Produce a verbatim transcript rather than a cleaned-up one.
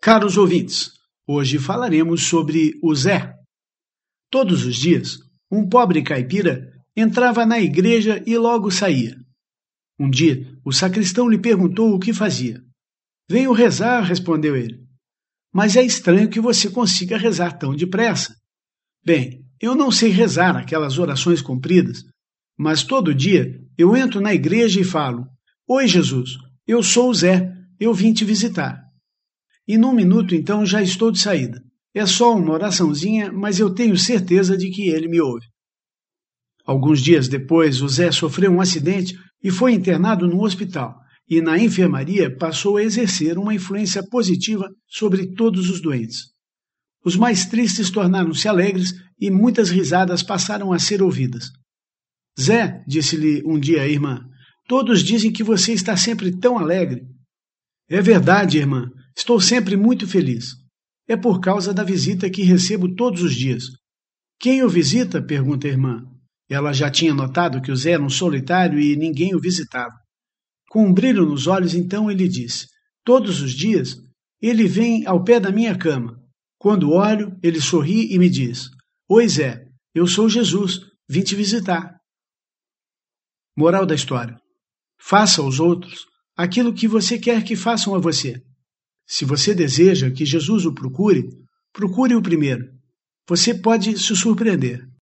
Caros ouvintes, hoje falaremos sobre o Zé. Todos os dias, um pobre caipira entrava na igreja e logo saía. Um dia, o sacristão lhe perguntou o que fazia. Venho rezar, respondeu ele. Mas é estranho que você consiga rezar tão depressa. Bem, eu não sei rezar aquelas orações compridas, mas todo dia eu entro na igreja e falo: Oi, Jesus, eu sou o Zé, eu vim te visitar. E num minuto, então, já estou de saída. É só uma oraçãozinha, mas eu tenho certeza de que ele me ouve. Alguns dias depois, o Zé sofreu um acidente e foi internado no hospital, e na enfermaria passou a exercer uma influência positiva sobre todos os doentes. Os mais tristes tornaram-se alegres e muitas risadas passaram a ser ouvidas. Zé, disse-lhe um dia a irmã, todos dizem que você está sempre tão alegre. É verdade, irmã, estou sempre muito feliz. É por causa da visita que recebo todos os dias. Quem o visita? Pergunta a irmã. Ela já tinha notado que o Zé era um solitário e ninguém o visitava. Com um brilho nos olhos, então ele disse, todos os dias ele vem ao pé da minha cama. Quando olho, ele sorri e me diz, Oi Zé, eu sou Jesus, vim te visitar. Moral da história. Faça aos outros aquilo que você quer que façam a você. Se você deseja que Jesus o procure, procure-o primeiro. Você pode se surpreender.